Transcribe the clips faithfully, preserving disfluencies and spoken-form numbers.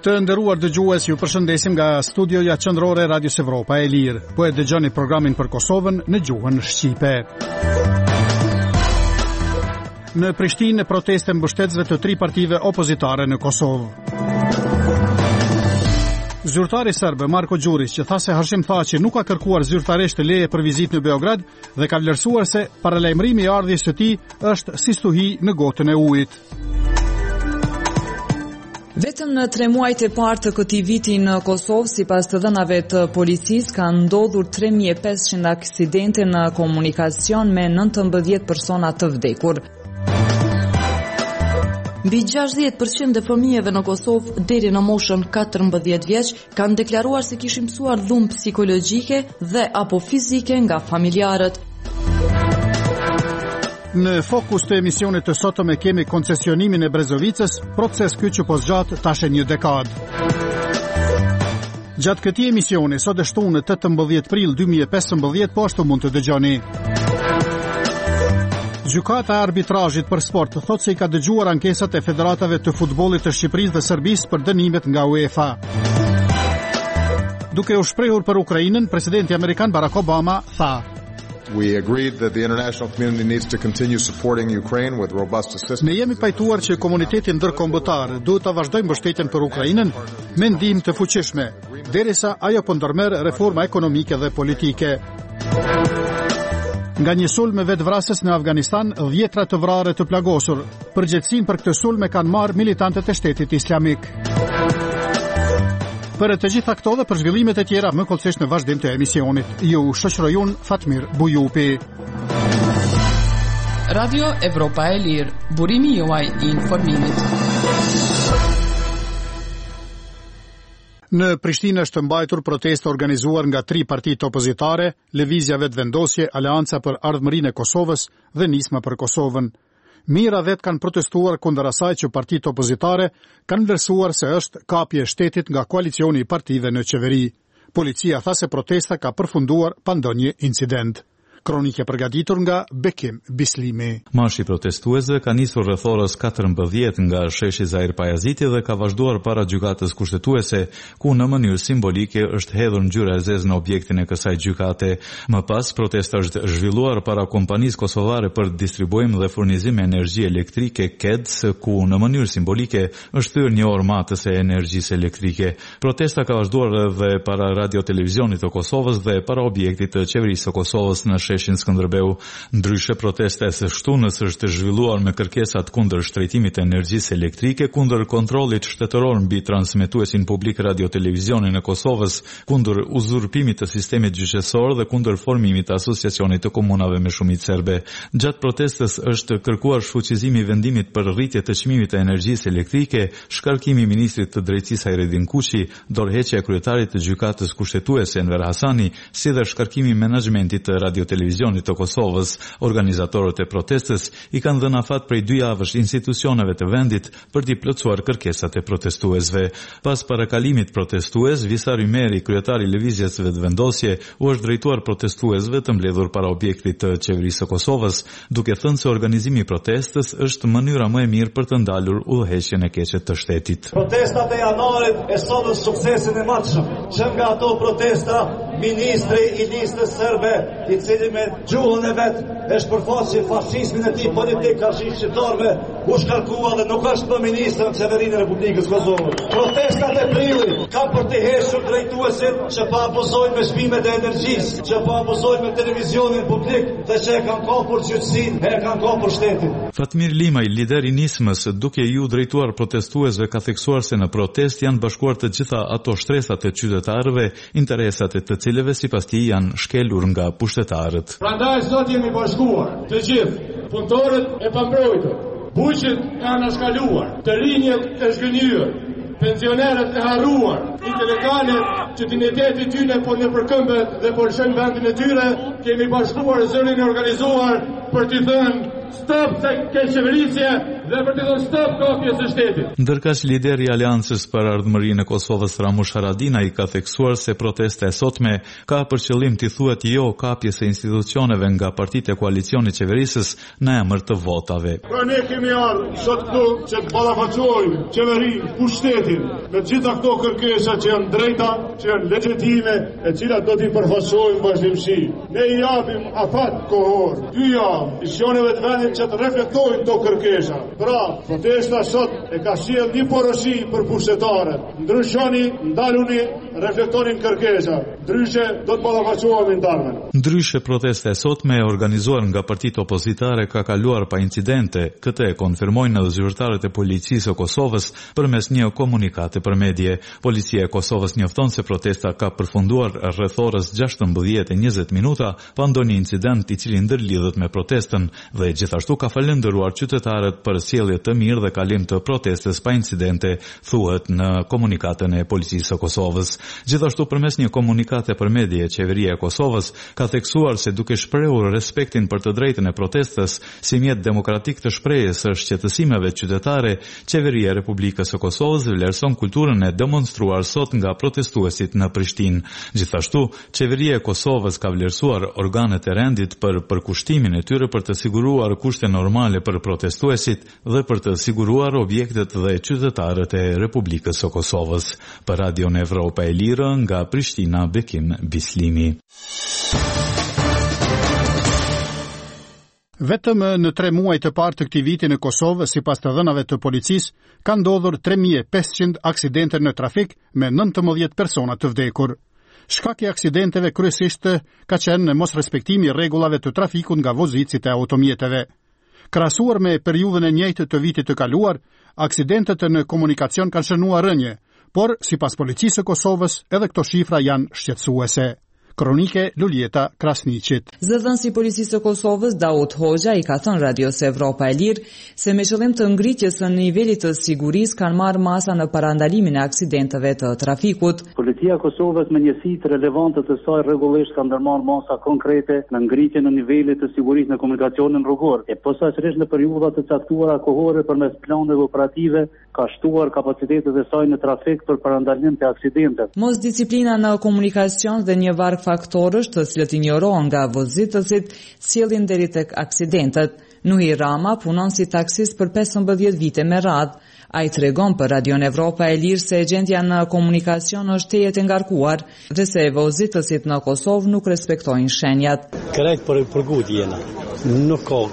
Të nderuar dëgjues, ju përshëndesim nga studioja qendrore Radios Evropa e Lirë. Po e dëgjoni programin për Kosovën në gjuhën shqipe. Në Prishtinë proteste mbështetësve të tri partive opozitare në Kosovë. Zyrtari serb Marko Gjurić, që tha se Hashim Thaçi nuk ka kërkuar zyrtarisht leje për vizitë në Beograd dhe ka vlerësuar se paralajmërimi i ardhjes së tij është si stuhi në gotën e ujit. Vetëm në tre muajt e parë të këtij viti në Kosovë, sipas të dhënave të policisë, kanë ndodhur tre mijë e pesëqind aksidente në komunikacion me nëntëmbëdhjetë persona të vdekur. Mbi gjashtëdhjetë përqind e fëmijëve në Kosovë deri në moshën katërmbëdhjetë vjeç kanë deklaruar se kishin mësuar dhunë psikologjike dhe apo fizike nga familjarët. Në fokus të emisionit të sotëm e kemi koncesionimin e Brezovicës, proces ky që po zgjat tash një dekadë. Gjatë këtij emisioni, sot e shtunë tetëmbëdhjetë prill dy mijë e pesëmbëdhjetë, po ashtu mund të dëgjoni. Gjykata e arbitrazhit për sport thotë se i ka dëgjuar ankesat e federatave të futbollit të Shqipërisë dhe Serbisë për dënimet nga UEFA. Duke u shprehur për Ukrainën, presidenti amerikan Barack Obama tha: We agreed that the international community needs to continue supporting Ukraine with robust assistance. Ne jemi pajtuar që komuniteti ndërkombëtar duhet ta vazhdojë mbështetjen për Ukrainën me ndihmë të fuqishme, derisa ajo po ndërmerr reforma ekonomike dhe politike. Nga një sulm me vetvrasës në Afganistan, dhjetra të vrarë të plagosur. Përgjegjësinë për këtë sulm e kanë marrë militantët e Shtetit Islamik. Për të gjitha këto dhe për zhvillimet e tjera më kollësisht në vazhdim të emisionit. Ju shoqëroj unë Fatmir Bujupi. Radio Evropa e Lirë, burimi juaj i informimit. Në Prishtinë është mbajtur protestë organizuar nga tri partitë opozitare, Lëvizja Vetvendosje, Aleanca për Ardhmërinë e Kosovës dhe Nisma për Kosovën. Mira vet kanë protestuar kundër asaj që partitë opozitare kanë vlerësuar se është kapje e shtetit nga koalicioni i partive në qeveri. Policia tha se protesta ka përfunduar pa ndonjë incident. Kronike përgatitur nga Bekim Bislimi. Marshi protestuesve ka nisur rreth orës katërmbëdhjetë nga sheshi Zair Pajaziti dhe ka vazhduar para gjykatës kushtetuese, ku në mënyrë simbolike është hedhur ngjyra e zezë në objektin e kësaj gjykate. Më pas, protesta është zhvilluar para kompanisë kosovare për distribuim dhe furnizim me energji elektrike K E D S, ku në mënyrë simbolike është thyer një orë matës e energjisë elektrike. Protesta ka vazhduar edhe para Radio Televizionit të Kosovës dhe para objektit të qeverisë së Kosovës në sheshin Skënderbeu. Ndryshe, protesta e së shtunës është zhvilluar me kërkesat kundër shtrejtimit të energjisë elektrike, kundër kontrollit shtetëror mbi transmetuesin publik Radio Televizionin e Kosovës, kundër uzurpimit të sistemit gjyqësor dhe kundër formimit të asociacionit të komunave me shumicë serbe. Gjatë protestës është kërkuar shfuqizimi i vendimit për rritje të çmimit të energjisë elektrike, shkarkimi i ministrit të drejtësisë Hajredin Kuçi, dorëheqja e kryetarit të gjykatës kushtetuese Enver Hasani, si dhe shkarkimi i menaxhmentit të Radio Televizionit të Kosovës. Organizatorët e protestës i kanë dhënë afat prej dy javësh institucioneve të vendit për t'i plotësuar kërkesat e protestuesve. Pas parakalimit protestues, Visar Ymeri, kryetari i Lëvizjes Vetvendosje, u është drejtuar protestuesve të mbledhur para objektit të qeverisë së Kosovës, duke thënë se organizimi i protestës është mënyra më e mirë për të ndalur udhëheqjen e keqe të shtetit. Protestat e janarit e solën suksesin e matshëm. Që nga ato protesta, ministri i listës serbe, i cili me gjuhën e vet e shpërfaqi fashizmin e tij politik karshi shqiptarëve, u shkarkua dhe nuk është më ministër në qeverinë e Republikës Kosovës. Protestat e prillit kanë për të hequr drejtuesit që pa abuzojnë me çmimet e energjisë, që pa abuzojnë me televizionin publik dhe që e kanë kapur gjyqësinë, e kanë kapur shtetin. Fatmir Limaj, lider i Nismës, duke ju drejtuar protestuesve, ka theksuar se në protest janë bashkuar të gjitha ato shtresat e qytetarëve, interesat e të cilëve sipas tij janë shkelur nga pushtetarët. Prandaj sot jemi bashkuar të gjithë, punëtorët e pambrojtur, buqët e anashkaluar, të rinjët e zhgënjur, pensionerët e harruar, intelektualët që digniteti tyre po në përkëmbët dhe po lëshojnë vendin e tyre, kemi bashkuar zërin e organizuar për t'i thënë stop se ke qeverisje, dhe për të dhënë stop kapjes së shtetit. Ndërkaq lideri i Aleancës për Ardhmërinë e Kosovës Ramush Haradinaj ka theksuar se protesta e sotme ka për qëllim të thuhet jo kapjes së institucioneve nga partitë e koalicionit qeverisës në emër të votave. Pra ne kemi ardhur sot këtu që të ballafaqojmë qeverinë, pushtetin me gjitha këto kërkesa që janë drejta, që janë legjitime, e cilat do t'i përfaqësojmë vazhdimsi. Ne i japim afat kohor, dy javë, misioneve të vendit që të reflektojnë këto kërkesa. Pra, protesta sot e ka sjell një porosi për pushtetarët. Ndryshoni, ndaluni, reflektoni kërkesa. Ndryshe do të ballafaqohemi ndarmen. Ndryshe protesta e sotme e organizuar nga partitë opozitare ka kaluar pa incidente. Këtë e konfirmojnë edhe zyrtarët e policisë së Kosovës përmes një komunikati për medie. Policia e Kosovës njofton se protesta ka përfunduar rreth orës gjashtëmbëdhjetë e njëzet minuta pa ndonjë incident i cili ndërlidhet me protestën dhe gjithashtu ka falendëruar qytetarët për sjellje të mirë dhe kalim të protestës pa incidente, thuhet në komunikatën e policisë së Kosovës. Gjithashtu përmes një komunikate për medie, qeveria e Kosovës ka theksuar se duke shprehur respektin për të drejtën e protestës si mjet demokratik të shprehjes së shqetësimeve qytetare, qeveria e Republikës së Kosovës vlerëson kulturën e demonstruar sot nga protestuesit në Prishtinë. Gjithashtu, qeveria e Kosovës ka vlerësuar organet e rendit për përkushtimin e tyre për të siguruar kushte normale për protestuesit dhe për të siguruar objektet dhe qytetarët e Republikës së Kosovës. Për Radion Evropa e Lirë nga Prishtina, Bekim Bislimi. Vetëm në tre muaj të parë të këtij viti në Kosovë, sipas të dhënave të policisë, ka ndodhur tre mijë e pesëqind aksidente në trafik me nëntëmbëdhjetë persona të vdekur. Shkaki i aksidenteve kryesisht ka qenë në mosrespektimi i rregullave të trafikut nga vozicit e automjeteve. Krahasuar me periudhën e njëjtë të vitit të kaluar, aksidentet në komunikacion kanë shënuar rënje, por sipas policisë së Kosovës, edhe këto shifra janë shqetësuese. Kronike Luljeta Krasniqit. Zëdhënësi i policisë së Kosovës Daud Hoxha i ka thënë Radios Evropa e Lirë se me qëllim të ngritjes së nivelit të sigurisë kanë marrë masa në parandalimin e aksidenteve të trafikut. Policia e Kosovës me njësitë relevante të saj rregullisht ka ndërmarrë masa konkrete në ngritjen e nivelit të sigurisë në komunikacionin rrugor. E posaçërisht në periudha të caktuara kohore përmes planeve operative ka shtuar kapacitetet e saj në trafik për parandalim të aksidenteve. Mosdisiplina në komunikacion dhe një varg faktorësh të cilët injorohen nga vozitësit sjellin deri tek aksidentet. Nuhi Rama punon si taksist për pesëmbëdhjetë vite me radhë. Ai tregon për Radion Evropa e Lirë se gjendja në komunikacion është tejet e ngarkuar dhe se vozitësit në Kosovë nuk respektojnë shenjat. Krejt për përgut jena. Nuk ka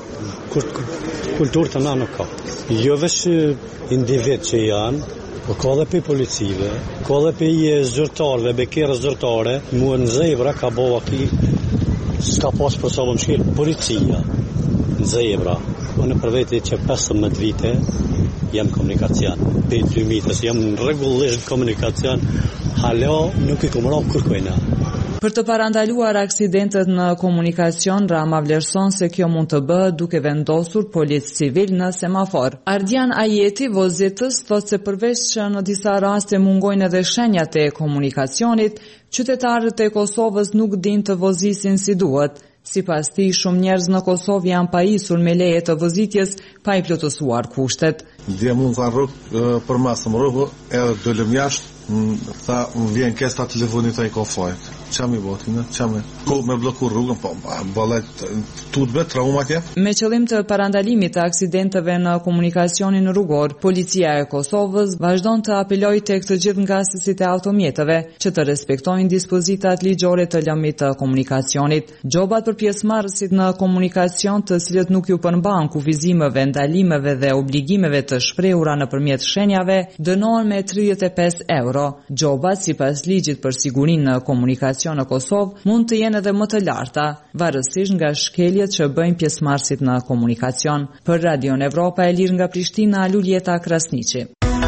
kulturë të na nuk ka. Jo vetë individ që janë, po ka dhe për policive, ka dhe për zyrtarve, bekere zyrtare, mua në zebra ka bova ki, s'ka pas për sa më shkil, policia, në zebra, unë për veti që pesëmbëdhjetë vite, jam komunikacion, për dy mitës, jam në regullisht komunikacion, hala nuk i kumëra kërkojna. Për të parandaluar aksidentet në komunikacion, Rama vlerëson se kjo mund të bëhet duke vendosur policë civil në semafor. Ardian Ajeti, vozitës, thotë se përveç që në disa raste mungojnë edhe shenjat e komunikacionit, qytetarët e Kosovës nuk din të vozisin si duhet. Sipas tij, shumë njerëz në Kosovë janë pajisur me leje të vozitjes pa i plotësuar kushtet. Dhe mund të rrugë për masë më rrugë edhe dolëm jashtë, tha më vjen kesta telefonit ai ka fajt. Çam i botin, çam ko me bloku rrugën, po ballet tut me traumatje. Me qëllim të parandalimit të aksidenteve në komunikacionin rrugor, policia e Kosovës vazhdon të apelojë tek të gjithë ngasësit e automjeteve që të respektojnë dispozitat ligjore të lëmit të komunikacionit. Gjobat për pjesëmarrësit në komunikacion të cilët nuk ju përmban kufizimeve, ndalimeve dhe obligimeve të shprehura nëpërmjet shenjave dënohen me tridhjetë e pesë euro. Gjobat sipas ligjit për sigurinë në komunikacion në Kosovë mund të jenë edhe më të larta, varësisht nga shkeljet që bëjnë pjesëmarrësit në komunikacion. Për Radion Evropa e Lirë nga Prishtina, Luljeta Krasniqi.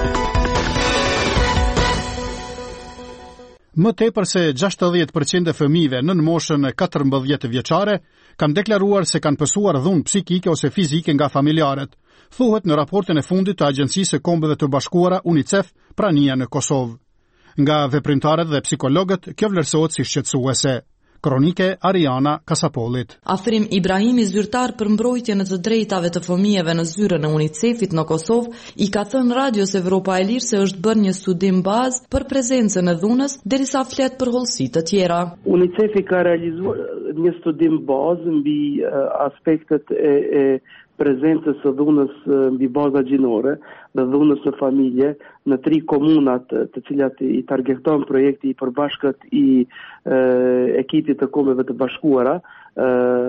Më tepër se gjashtëdhjetë përqind e fëmijëve nën moshën katërmbëdhjetë vjeçare kanë deklaruar se kanë pësuar dhunë psikike ose fizike nga familjarët, thuhet në raportin e fundit të Agjencisë së Kombeve të Bashkuara UNICEF prania në Kosovë. Nga veprimtarët dhe psikologët, kjo vlerësohet si shqetësuese. Kronike Ariana Kasapolit. Afrim Ibrahimi, zyrtar për mbrojtjen e të drejtave të fëmijëve në zyrën e UNICEF-it në Kosovë, i ka thënë Radios Evropa e Lirë se është bërë një studim bazë për prezencën e dhunës, derisa flet për hollësi të tjera. UNICEF-i ka realizuar një studim bazë mbi aspektet e, e prezencës së dhunës mbi baza gjinore dhe dhunës në familje në tri komunat të cilat i targeton projekti i përbashkët i e, ekipit të kombeve të bashkuara e,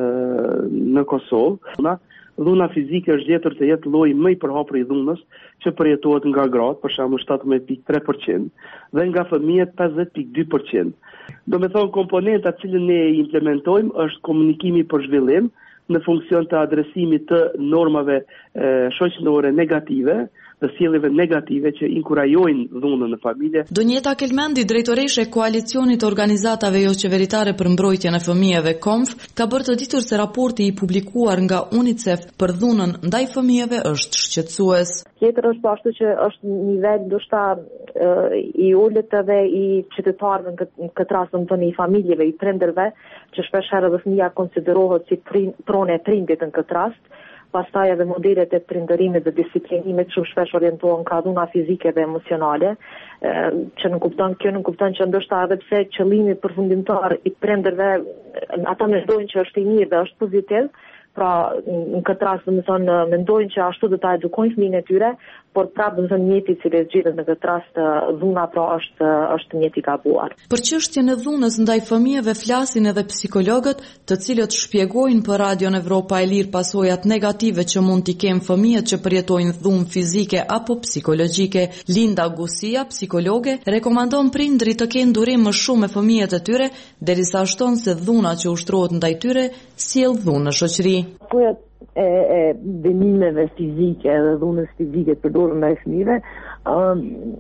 në Kosovë. Dhuna fizike është gjetur të jetë lloji më i përhapur i dhunës që përjetohet nga gratë, për shembull shtatëmbëdhjetë pikë tre përqind, dhe nga fëmijët pesëdhjetë pikë dy përqind. Do me thonë komponenta që ne implementojmë është komunikimi për zhvillim në funksion të adresimit të normave e, shoqërore negative dhe sjelljeve negative që inkurajojnë dhunën në familje. Donjeta Kelmendi, drejtoreshe e Koalicionit të Organizatave Jo Qeveritare për Mbrojtjen e Fëmijëve K O M F, ka bërë të ditur se raporti i publikuar nga UNICEF për dhunën ndaj fëmijëve është shqetësues. Tjetër është ashtu që është një nivel ndoshta i ulët edhe i qytetarëve në këtë rast në i familjeve, i prindërve, që shpesh herë edhe fëmia konsiderohet si pronë e prindit në këtë rast. Pastaj edhe modelet e prindërimit dhe disiplinimit shumë shpesh orientohen ka dhuna fizike dhe emocionale, që nuk kupton, kjo nuk kupton që ndoshta edhe pse qëllimi përfundimtar i prindërve, ata mendojnë që është i mirë dhe është pozitiv, pra në këtë rast do të thonë mendojnë që ashtu do ta edukojnë fëmijën e tyre, por prapë do të thonë mjeti i cili zgjidhet në këtë rast dhuna pra është është mjeti i gabuar. Për çështjen e dhunës ndaj fëmijëve flasin edhe psikologët, të cilët shpjegojnë për Radion Evropa e Lirë pasojat negative që mund t'i kenë fëmijët që përjetojnë dhunë fizike apo psikologjike. Linda Gusia, psikologe, rekomandon prindrit të kenë durim më shumë me fëmijët e tyre, derisa shton se dhuna që ushtrohet ndaj tyre sjell dhunë në shoqëri. Pojat e, e dënimeve fizike dhe dhunës fizike të përdorur ndaj fëmijëve um,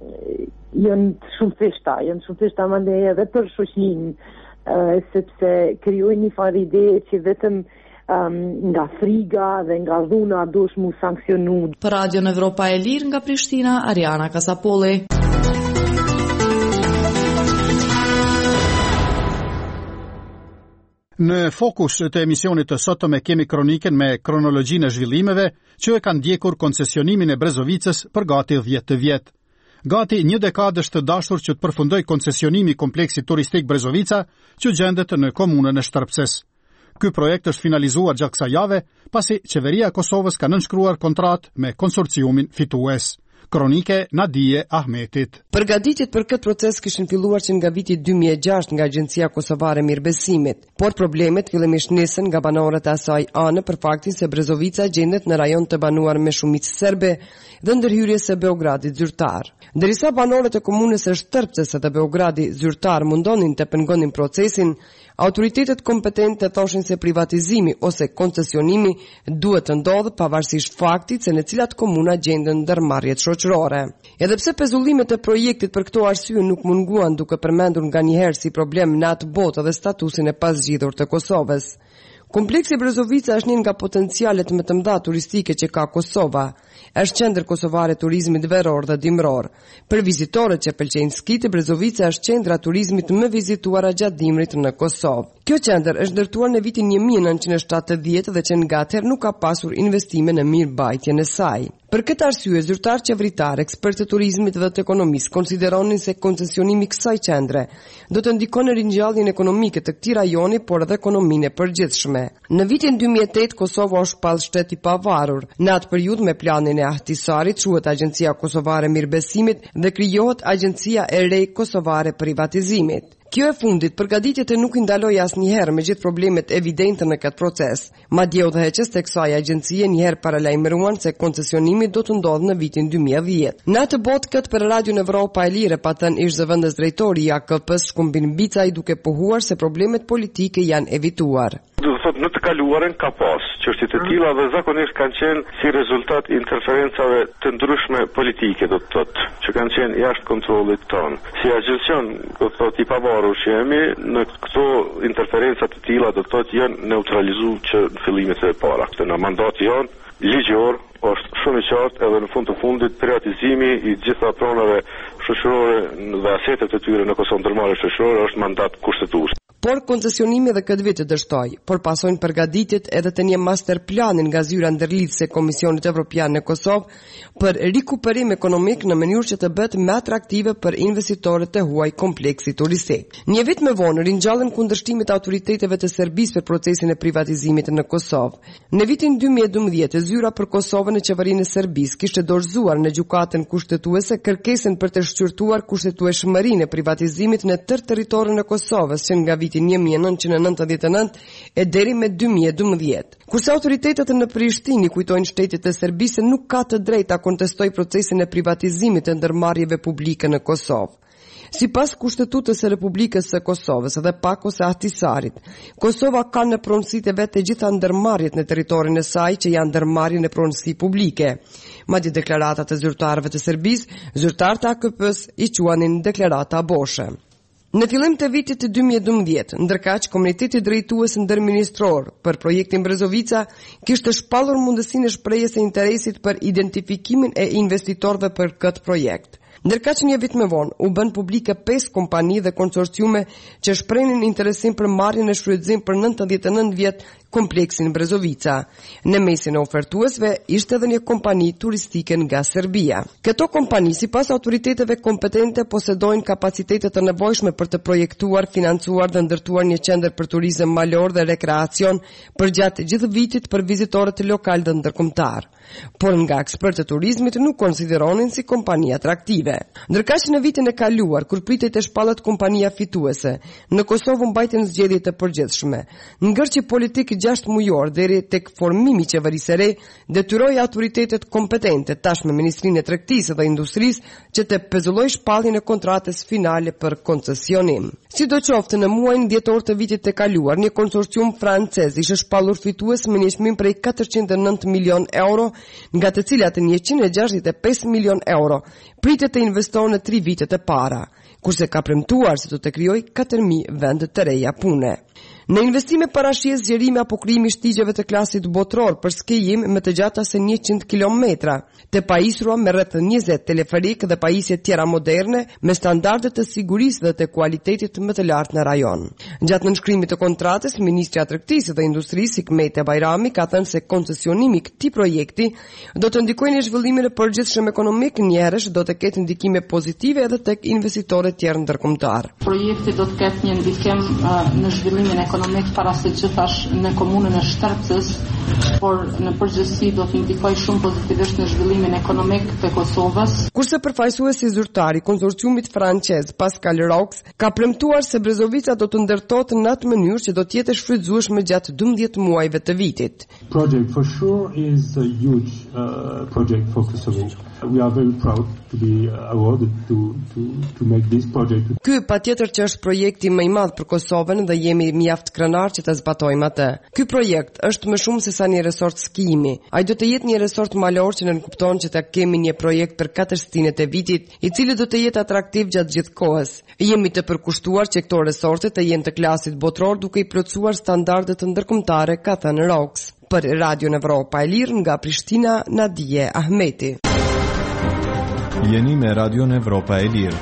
janë shumë thjeshta, janë shumë thjeshta mandej edhe për shoqërinë, uh, sepse krijojnë një farë ide që vetëm um, nga friga dhe nga dhuna duhet mu sanksionu. Për Radion Evropa e Lirë nga Prishtina, Ariana Kasapolli. Në fokus të emisionit të sotëm e kemi kroniken me kronologjinë e zhvillimeve që e kanë ndjekur koncesionimin e Brezovicës për gati dhjetë vjet. Gati një dekadë është të dashur që të përfundoj koncesionimi i kompleksit turistik Brezovica që gjendet në komunën e Shtrpces. Ky projekt është finalizuar gjatë kësaj jave, pasi qeveria e Kosovës ka nënshkruar kontratë me konsorciumin fitues. Kronike Nadije Ahmetit. Përgatitjet për këtë proces kishin filluar që nga viti dy mijë e gjashtë nga Agjencia Kosovare e Mirëbesimit, por problemet fillimisht nisën nga banorët e asaj anë për faktin se Brezovica gjendet në rajon të banuar me shumicë serbe dhe ndërhyrjes së Beogradit zyrtar. Ndërsa banorët e komunës së Shtrpces dhe Beogradi zyrtar mundonin të pengonin procesin, autoritetet kompetente thoshin se privatizimi ose koncesionimi duhet të ndodhë pavarësisht faktit se në cilat komuna gjenden ndërmarrjet shoqërore. Edhe pse pezullimet e projektit për këto arsye nuk munguan duke përmendur nganjëherë si problem në atë botë dhe statusin e pasgjidhur të Kosovës. Kompleksi Brezovica është një nga potencialet më të mëdha turistike që ka Kosova. Është qendër kosovare turizmit veror dhe dimror. Për vizitorët që pëlqejnë skit, Brezovica është qendra turizmit më vizituara gjatë dimrit në Kosovë. Kjo qendër është ndërtuar në vitin një mijë e nëntëqind e shtatëdhjetë dhe që nga atëherë nuk ka pasur investime në mirëmbajtjen e saj. Për këtë arsye, zyrtar qeveritar, ekspertë të turizmit dhe të ekonomisë konsideronin se koncesionimi i kësaj qendre do të ndikojë në ringjalljen ekonomike të këtij rajoni, por edhe ekonominë e përgjithshme. Në vitin dy mijë e tetë Kosova u shpall shtet i pavarur. Në atë periudhë me planin e Ahtisarit quhet Agjencia Kosovare e Mirëbesimit dhe krijohet Agjencia e re Kosovare Privatizimit. Kjo e fundit, përgatitjet e nuk i ndaloi asnjëherë me gjithë problemet evidente në këtë proces. Madje udhëheqës tek kësaj agjencie njëherë paralajmëruan se koncesionimi do të ndodhë në vitin dy mijë e dhjetë. Në atë botë këtë për Radion Evropa e Lirë pa thënë ish zëvendës drejtori i A K P-s Shkumbin Bicaj duke pohuar se problemet politike janë evituar. Do të thotë në të kaluarën ka pas çështje të tilla dhe zakonisht kanë qenë si rezultat interferencave të ndryshme politike, do të thotë, që kanë qenë jashtë kontrollit tonë. Si agjencion, do të thotë i pavarur që jemi, në këto interferenca të tilla do të thotë janë neutralizuar që në fillimet e para. Në mandati jonë ligjor është shumë i qartë edhe në fund të fundit privatizimi i gjitha pronave shoqërore dhe asetet të tyre në Kosovë ndërmarrje shoqërore është mandat kushtetues. por koncesionimi edhe këtë vit të dështoj, por pasojnë përgatitjet edhe të një master planin nga zyra ndërlidhëse e Komisionit Evropian në Kosovë për rikuperim ekonomik në mënyrë që të bëhet më atraktive për investitorët e huaj kompleksi turistik. Një vit më vonë ringjallën kundërshtimit e autoriteteve të Serbisë për procesin e privatizimit në Kosovë. Në vitin dy mijë e dymbëdhjetë, zyra për Kosovën e qeverinë e Serbisë kishte dorëzuar në gjykatën kushtetuese kërkesën për të shqyrtuar kushtetueshmërinë e privatizimit në tërë territorin e Kosovës që nga vitin një mijë e nëntëqind e nëntëdhjetë e nëntë e deri me dy mijë e dymbëdhjetë. Kurse autoritetet në Prishtinë kujtojnë shtetit të Serbisë se nuk ka të drejtë ta kontestojë procesin e privatizimit të ndërmarrjeve publike në Kosovë. Sipas Kushtetutës së Republikës së Kosovës dhe Pakos së Ahtisarit, Kosova ka në pronësitë e vet të gjitha ndërmarrjet në territorin e saj që janë ndërmarrje në pronësi publike. Madje deklaratat e zyrtarëve të Serbisë, zyrtarët e A K P-s i quanin deklarata boshe. Në fillim të vitit dy mijë e dymbëdhjetë, ndërkaq komuniteti drejtues ndërministror për projektin Brezovica kishte shpallur mundësinë e shprehjes së interesit për identifikimin e investitorëve për këtë projekt. Ndërkaq një vit më vonë u bën publike pesë kompani dhe konsorciume që shprehin interesin për marrjen e shfrytëzim për nëntëdhjetë e nëntë vjet kompleksin Brezovica. Në mesin e ofertuesve ishte edhe një kompani turistike nga Serbia. Këto kompani, sipas autoriteteve kompetente, posedojnë kapacitete të nevojshme për të projektuar, financuar dhe ndërtuar një qendër për turizëm malor dhe rekreacion përgjatë gjithë vitit për vizitorët lokal dhe ndërkombëtar. Por nga ekspertët e turizmit nuk konsideronin si kompani atraktive. Ndërkaq në vitin e kaluar, kur pritej të shpallet kompania fituese, në Kosovë mbajtën zgjedhje të përgjithshme. Ngërçi politik gjashtë mujor deri tek formimi i qeverisë së re detyroi autoritetet kompetente, tashmë Ministrinë e Tregtisë dhe Industrisë, që të pezullojë shpalljen e kontratës finale për koncesionim. Sidoqoftë, në muajin dhjetor të vitit të kaluar, një konsorcium francez ishte shpallur fitues me një çmim prej katërqind e nëntë milion euro, nga të cilat njëqind e gjashtëdhjetë e pesë milion euro pritet të investojë në tri vitet e para, kurse ka premtuar se do të krijojë katër mijë vende të reja pune. Në investime parashjes zgjerimi apo krijimi shtigjeve të klasit botror për skijim me të gjata se njëqind kilometra, të pajisura me rreth njëzet teleferik dhe pajisje tjera moderne me standarde të sigurisë dhe të kualitetit më të lartë në rajon. Gjatë nënshkrimit të kontratës, Ministri i Tregtisë dhe Industrisë Hikmet Bajrami ka thënë se koncesionimi i këtij projekti do të ndikojë në zhvillimin e përgjithshëm ekonomik, njëherësh do të ketë ndikime pozitive edhe tek investitorët tjerë ndërkombëtar. Projekti do të ketë një ndikim uh, në zhvillimin e ekonomik para se gjithash në komunën e Shtrpcës, por në përgjithësi do të ndikojë shumë pozitivisht në zhvillimin ekonomik të Kosovës. Kurse përfaqësuesi zyrtar i konsorciumit francez Pascal Roux ka premtuar se Brezovica do të ndërtohet në atë mënyrë që do të jetë shfrytëzueshme gjatë dymbëdhjetë muajve të vitit. Project for sure is a huge uh, project for Kosovo. We are very proud to be awarded to to to make this project. Ky patjetër që është projekti më i madh për Kosovën dhe jemi mjaft krenar që ta zbatojmë atë. Ky projekt është më shumë se sa një resort skijimi. Ai do të jetë një resort malor që nënkupton që ta kemi një projekt për katër stinët e vitit, i cili do të jetë atraktiv gjatë gjithë kohës. Jemi të përkushtuar që këto resorte të jenë të klasit botror duke i plotësuar standardet të ndërkombëtare, ka thënë Roux. Për Radio Evropa e Lirë nga Prishtina, Nadije Ahmeti. Jeni me Radio Evropa e Lirë.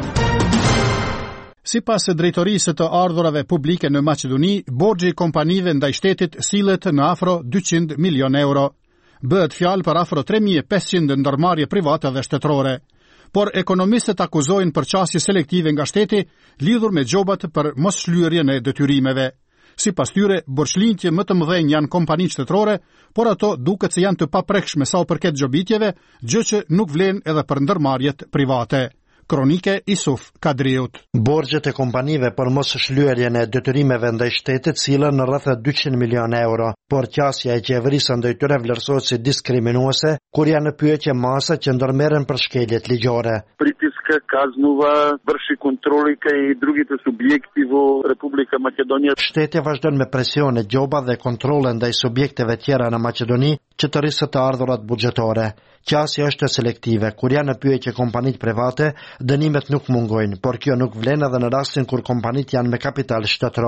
Sipas drejtorisë të ardhurave publike në Maqedoni, borxhi i kompanive ndaj shtetit sillet në afro dyqind milion euro. Bëhet fjalë për afro tre mijë e pesëqind ndërmarrje private dhe shtetërore. Por ekonomistët akuzojnë përqasje selektive nga shteti lidhur me gjobat për mosshlyerjen e detyrimeve. Sipas tyre, borxhlinjtë më të mëdhenj janë kompanitë shtetërore, por ato duket se janë të paprekshme sa u përket gjobitjeve, gjë që nuk vlen edhe për ndërmarrjet private. Kronike Isuf Kadriut. Borxhet e kompanive për mos shlyerjen e detyrimeve ndaj shtetit sillen në rreth dyqind milion euro, por qasja e qeverisë ndaj tyre vlerësohet si diskriminuese, kur janë në pyetje masa që ndërmerren për shkeljet ligjore. Pritiska kaznува, vrši kontroli kaj другите subjekti во Република Македонија. Shteti vazhdon me presione, gjoba dhe kontrole ndaj subjekteve tjera në Maqedoni që të rrisë të ardhurat buxhetore. Qasja është selektive, kur janë në pyetje kompanitë private, dënimet nuk mungojnë, por kjo nuk vlen edhe në rastin kur kompanitë janë me kapital shtetëror.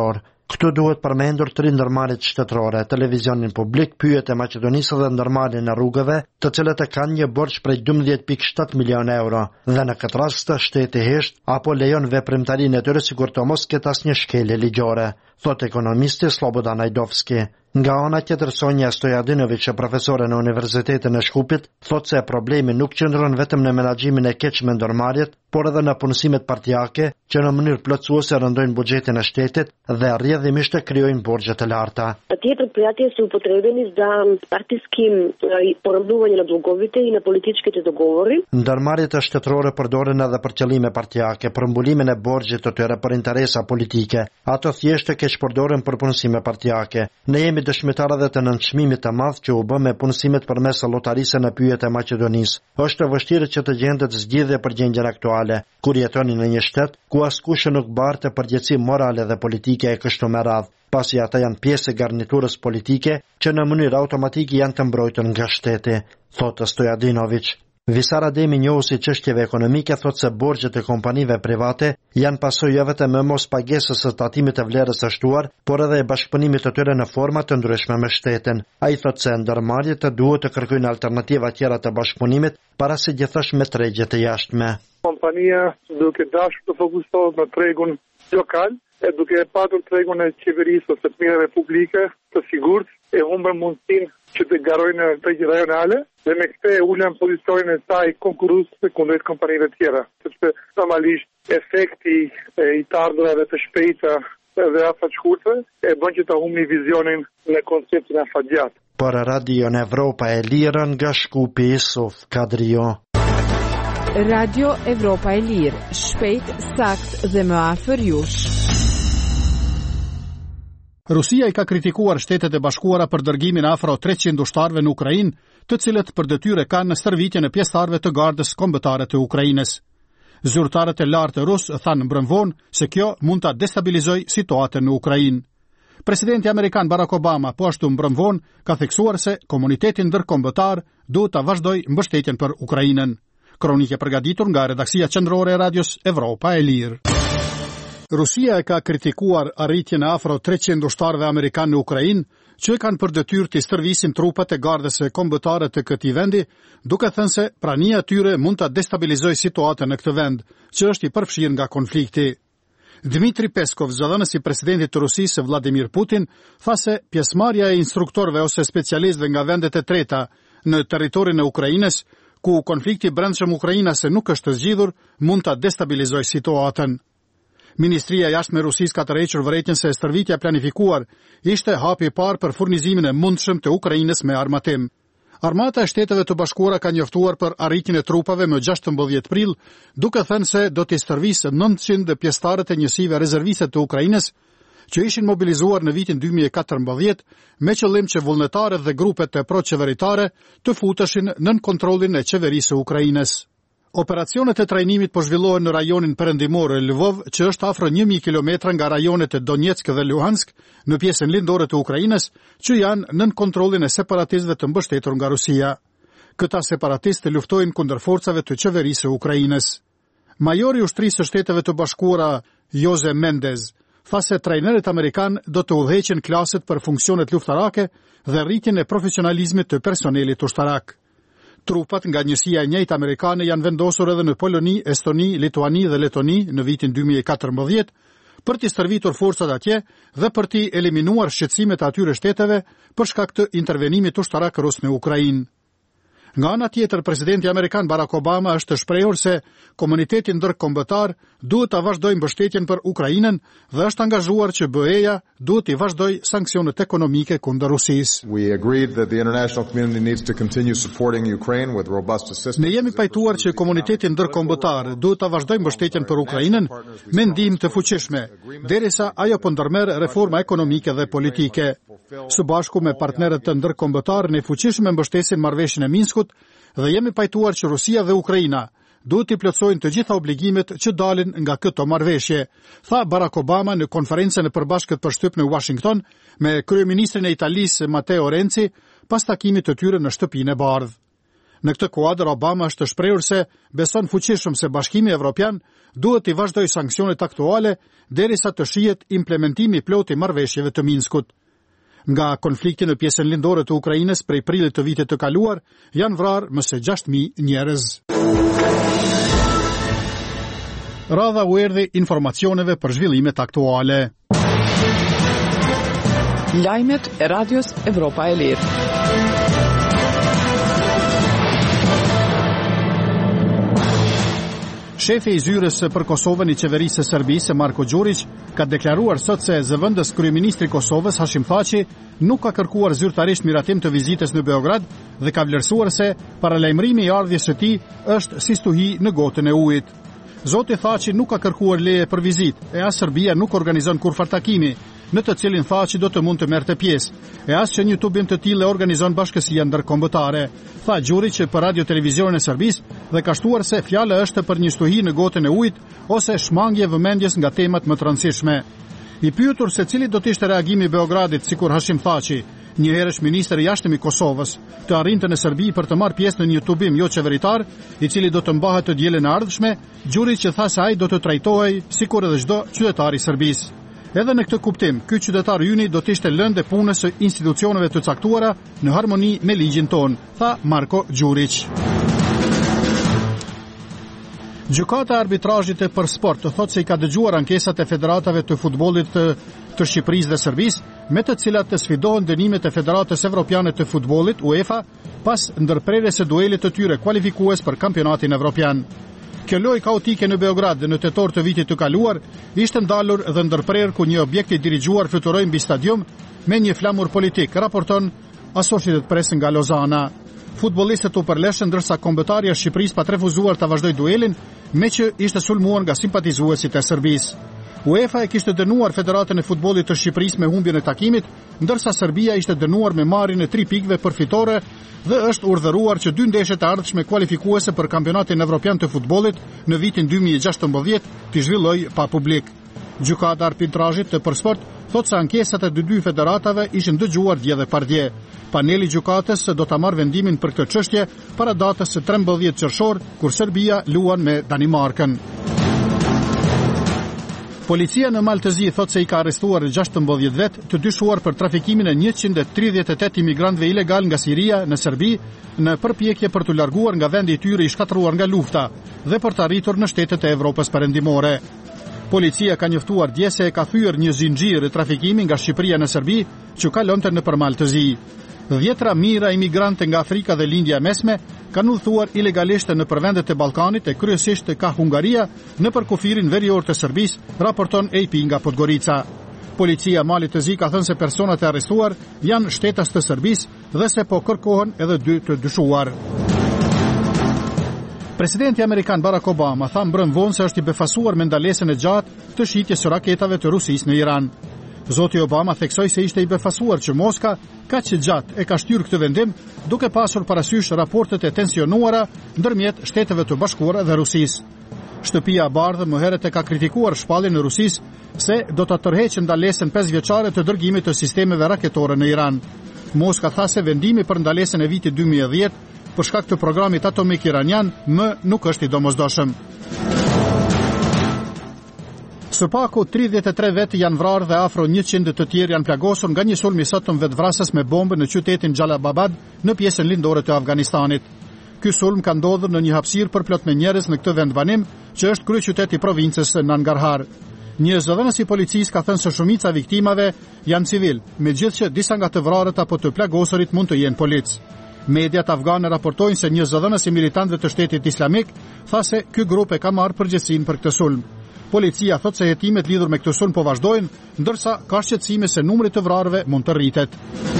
Këtu duhet përmendur tri ndërmarrjet shtetërore, televizionin publik, pyjet e Maqedonisë dhe ndërmarrjen e rrugëve, të cilët e kanë një borxh prej dymbëdhjetë pikë shtat milionë euro, dhe në këtë rast shteti hesht apo lejon veprimtarinë e tyre sikur të mos ketë asnjë shkelje ligjore, thot ekonomisti Slobodan Ajdovski. Nga ana tjetër, Sonja Stojadinović, profesore në Universitetin e Shkupit, thot se problemi nuk qëndron vetëm në menaxhimin e keq me ndërmarrjet, por edhe në punësimet partijake, që në mënyrë plotësuese rëndojnë buxhetin e shtetit dhe rrjedhimisht krijojnë borxhe të larta. Тие предприятия се употребени за партijskim porëmbluanje në dlugovite i në političkите dogovori. Ndërmarrjet shtetërore përdoren edhe për qëllime partijake, për mbulimin e borxhit të tyre për interesa politike. Ato thjesht e keq përdoren për punësime partijake. Ne jemi dëshmitar edhe të nënçmimit të madh që u bë me punësimet përmes llotarisë në pyjet e Maqedonisë. Është vështirë që të gjendet zgjidhje për gjendjen aktuale, kur jetoni në një shtet ku askush nuk bartë përgjegjësi morale dhe politike e kështu me radhë, pasi ata janë pjesë e garniturës politike që në mënyrë automatike janë të mbrojtur nga shteti, thotë Stojadinović. Visar Ademi, njohuesi çështjeve ekonomike, thotë se borxhet e kompanive private janë pasojë jo vetëm e mos pagesës së tatimit të vlerës së shtuar, por edhe e bashkëpunimit të tyre në forma të ndryshme me shtetin. Ai thotë se ndërmarrjet duhet të kërkojnë alternativa tjera të bashkëpunimit para se gjithashtu me tregje të jashtme. Kompania duke dashur të fokusohet në tregun lokal, e duke e patur tregun e qeverisë ose të mirëve publike të sigurt, e humbën mundësinë që të garojnë tregje rajonale dhe me këtë e ulën pozicionin e saj konkurruese kundrejt kompanive tjera, sepse normalisht efekti i të ardhurave të shpejta dhe afatshkurtër e bën që të humbi vizionin në konceptin e afatgjatë. Për Radion Evropa e Lirë nga Shkupi, Yusuf Kadrio. Radio Evropa e Lirë, shpejt, sakt dhe më afër jush. Rusia i ka kritikuar Shtetet e Bashkuara për dërgimin afro treqind ushtarëve në Ukrainë, të cilët për detyrë kanë në stërvitjen e pjesëtarëve të gardës kombëtare të Ukrainës. Zyrtarët e lartë rusë thanë mbrëmvon se kjo mund ta destabilizojë situatën në Ukrainë. Presidenti amerikan Barack Obama po ashtu mbrëmvon ka theksuar se komuniteti ndërkombëtar duhet ta vazhdojë mbështetjen për Ukrainën. Kronike përgatitur nga redaksia qendrore e Radios Evropa e Lirë. Rusia e ka kritikuar arritjen e afro treqind ushtarëve amerikanë në Ukrainë, që kanë për detyrë të stërvisin trupat e gardës së kombëtare të këtij vendi, duke thënë se prania e tyre mund ta destabilizojë situatën në këtë vend, që është i përfshirë nga konflikti. Dmitri Peskov, zëdhënësi i presidentit të Rusisë Vladimir Putin, tha se pjesëmarrja e instruktorëve ose specialistëve nga vendet e treta në territorin e Ukrainës, ku konflikti brendshëm ukrainase nuk është zgjidhur, mund ta destabilizojë situatën. Ministria e Jashtme e Rusisë ka tërhequr vërejtjen se stërvitja planifikuar ishte hapi i parë për furnizimin e mundshëm të Ukrainës me armatim. Armata e Shteteve të Bashkuara ka njoftuar për arritjen e trupave më gjashtëmbëdhjetë prill, duke thënë se do të stërvisë nëntëqind pjesëtarët e njësive rezerviste të Ukrainës, që ishin mobilizuar në vitin dy mijë e katërmbëdhjetë me qëllim që vullnetarët dhe grupet e proqeveritare të futeshin nën kontrollin e qeverisë së Ukrainës. Operacionet e trajnimit po zhvillohen në rajonin perëndimor e Lvov, që është afro një mijë kilometra nga rajonet e Donetsk dhe Luhansk, në pjesën lindore të Ukrainës, që janë nën kontrollin e separatistëve të mbështetur nga Rusia. Këta separatistë luftojnë kundër forcave të qeverisë së Ukrainës. Majori i ushtrisë së Shteteve të Bashkuara, Jose Mendez, tha se trajnerët amerikan do të udhëheqin klaset për funksionet luftarake dhe rritjen e profesionalizmit të personelit ushtarak. Trupat nga njësia e njëjtë amerikane janë vendosur edhe në Poloni, Estoni, Lituani dhe Letoni në vitin dy mijë e katërmbëdhjetë për të stërvitur forcat atje dhe për të eliminuar shqetësimet e atyre shteteve për shkak të intervenimit ushtarak rus në Ukrainë. Nga ana tjetër, presidenti amerikan Barack Obama është shprehur se komuniteti ndërkombëtar duhet ta vazhdojë mbështetjen për Ukrainën dhe është angazhuar që B E-ja duhet të vazhdojë sanksionet ekonomike kundër Rusisë. We agreed that the international community needs to continue supporting Ukraine with robust assistance. Ne jemi pajtuar që komuniteti ndërkombëtar duhet ta vazhdojë mbështetjen për Ukrainën me ndihmë të fuqishme, derisa ajo po ndërmerr reforma ekonomike dhe politike. Së bashku me partnerët të ndërkombëtar, ne fuqishëm mbështesim marrëveshjen e Minskut dhe jemi pajtuar që Rusia dhe Ukraina duhet të plotësojnë të gjitha obligimet që dalin nga këto marrëveshje, tha Barack Obama në konferencën e përbashkët për shtyp në Washington me kryeministrin e Italisë Matteo Renzi pas takimit të tyre në shtëpinë e Bardhë. Në këtë kuadër, Obama është të shprehur se beson fuqishëm se Bashkimi Evropian duhet të vazhdojë sanksionet aktuale derisa të shihet implementimi plot i marrëveshjeve të Minskut. Nga konflikti në pjesën lindore të Ukrainës prej prillit të vitit të kaluar, janë vrarë më së gjashtë mijë njerëz. Radha u erdhi informacioneve për zhvillimet aktuale. Lajmet e Radios Evropa e Lirë. Shefi i zyrës për Kosovën i qeverisë së Serbisë, Marko Đurić, ka deklaruar sot se zëvendës kryeministri i Kosovës, Hashim Thaçi, nuk ka kërkuar zyrtarisht miratim të vizitës në Beograd dhe ka vlerësuar se paralajmërimi i ardhjes së tij është si stuhi në gotën e ujit. Zoti Thaçi nuk ka kërkuar leje për vizitë, e as Serbia nuk organizon kurrë takimi, në të cilin Thaçi do të mund të merrte pjesë, e as që një tubim të tillë organizon bashkësia ndërkombëtare, tha Đurić për radio televizionin e Serbisë dhe ka shtuar se fjala është për një stuhi në gotën e ujit ose shmangje vëmendjes nga temat më të rëndësishme. I pyetur se cili do të ishte reagimi i Beogradit sikur Hashim Thaçi, një herësh ministër i jashtëm i Kosovës, të arrinte në Serbi për të marrë pjesë në një tubim jo qeveritar, i cili do të mbahet të dielën e ardhshme, Đurić tha se ai do të trajtohej sikur edhe çdo qytetar i Serbisë. Edhe në këtë kuptim, ky qytetar yni do të ishte lëndë e punës së institucioneve të caktuara në harmoni me ligjin ton, tha Marko Đurić. Gjykata e arbitrazhit për sport të thotë se i ka dëgjuar ankesat e federatave të futbollit të, të Shqipërisë dhe Serbisë, me të cilat të sfidohen dënimet e Federatës Evropiane të Futbollit, UEFA, pas ndërprerjes së duelit të tyre kualifikues për kampionatin evropian. Kjo lojë kaotike në Beograd në tetor të vitit të kaluar ishte ndalur dhe ndërprer ku një objekt i dirigjuar fluturoi mbi stadium me një flamur politik, raporton Associated Press nga Lozana. Futbollistët u përleshën ndërsa kombëtarja e Shqipërisë pa refuzuar ta vazhdoi duelin, me që ishte sulmuar nga simpatizuesit e Serbisë. UEFA e kishte dënuar Federatën e Futbollit të Shqipërisë me humbjen e takimit, ndërsa Serbia ishte dënuar me marrjen e tri pikëve për fitore dhe është urdhëruar që dy ndeshjet e ardhshme kualifikuese për kampionatin evropian të futbollit në vitin dy mijë e gjashtëmbëdhjetë të zhvillojë pa publik. Gjykata e arbitrazhit të për sport thotë se ankesat e dy dy federatave ishin dëgjuar dje dhe pardje. Paneli i gjykatës do ta marrë vendimin për këtë çështje para datës së trembëdhjetë qershor, kur Serbia luan me Danimarkën. Policia në Maltëzi thotë se i ka arrestuar gjashtëmbëdhjetë vet të dyshuar për trafikimin e njëqind e tridhjetë e tetë imigrantëve ilegal nga Siria në Serbi në përpjekje për të larguar nga vendi i tyre i shkatëruar nga lufta dhe për të arritur në shtetet e Evropës perëndimore. Policia ka njoftuar dje se e ka thyer një zinxhir trafikimi nga Shqipëria në Serbi që kalonte nëpër Maltëzi. Dhjetra mijëra imigrantë nga Afrika dhe Lindja e Mesme kanë udhëtuar ilegalisht nëpër vendet e Ballkanit e kryesisht ka Hungaria nëpër kufirin verior të Serbisë, raporton A P nga Podgorica. Policia e Malit të Zi ka thënë se personat e arrestuar janë shtetas të Serbisë dhe se po kërkohen edhe dy të dyshuar. Presidenti amerikan Barack Obama tha mbrëm vonë se është i befasuar me ndalesën e gjatë të shitjes së raketave të Rusisë në Iran. Zoti Obama theksoi se ishte i befasuar që Moska kaq gjatë e ka shtyrë këtë vendim, duke pasur parasysh raportet e tensionuara ndërmjet Shteteve të Bashkuara dhe Rusisë. Shtëpia e Bardhë më herët e ka kritikuar shpalljen e Rusisë se do ta tërheqë ndalesën pesë vjeçare të dërgimit të sistemeve raketore në Iran. Moska tha se vendimi për ndalesën e vitit dy mijë e dhjetë për shkak të programit atomik iranian më nuk është i domosdoshëm. Së paku tridhjetë e tre vetë janë vrarë dhe afro njëqind të tjerë janë plagosur nga një sulm i sotëm vetvrasës me bombë në qytetin Jalalabad në pjesën lindore të Afganistanit. Ky sulm ka ndodhur në një hapësirë përplot me njerëz në këtë vend banim, që është kryeqytet i provincës Nangarhar. Një zëdhënës i policisë ka thënë se shumica e viktimave janë civil, megjithëse disa nga të vrarët apo të plagosurit mund të jenë polic. Mediat afgane raportojnë se një zëdhënës i militantëve të Shtetit Islamik tha se ky grup e ka marrë përgjegjësinë për këtë sulm. Policia thotë se hetimet lidhur me këtë sulm po vazhdojnë, ndërsa ka shqetësime se numri të vrarëve mund të rritet.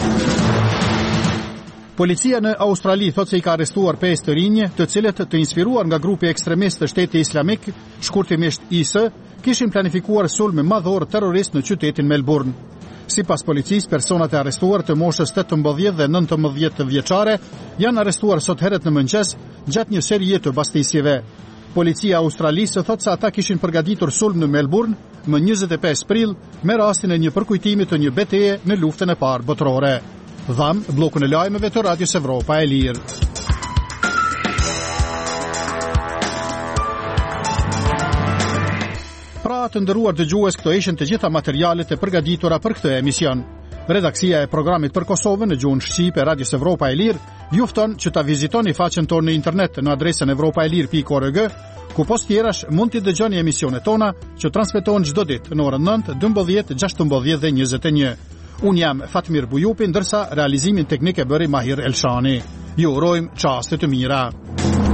Policia në Australi thotë se i ka arrestuar pesë të rinj, të cilët të inspiruar nga grupi ekstremist të Shtetit Islamik, shkurtimisht I S, kishin planifikuar sulme madhor terrorist në qytetin Melbourne. Sipas policisë, personat e arrestuar të moshës tetëmbëdhjetë dhe nëntëmbëdhjetë vjeçare janë arrestuar sot herët në mëngjes gjatë një serie të bastisjeve. Policia australisë thotë se ata kishin përgatitur sulm në Melbourne më njëzet e pesë prill me rastin e një përkujtimi të një betejë në luftën e parë botërore. Dham, bllokun e lajmeve të Radios Evropa e Lirë. të nderuar dëgjues, këto ishin të gjitha materialet e përgatitura për këtë emision. Redaksia e programit për Kosovën në gjuhën shqipe e Radios Evropa e Lirë ju fton që ta vizitoni faqen tonë në internet në adresën evropaelir pikë org, ku post tjerash mund t'i dëgjoni emisionet tona që transmetohen çdo ditë në orën nëntë, dymbëdhjetë, gjashtëmbëdhjetë dhe njëzet e një. Unë jam Fatmir Bujupi, ndërsa realizimin teknik e bëri Mahir Elshani. Ju urojmë çaste të mira.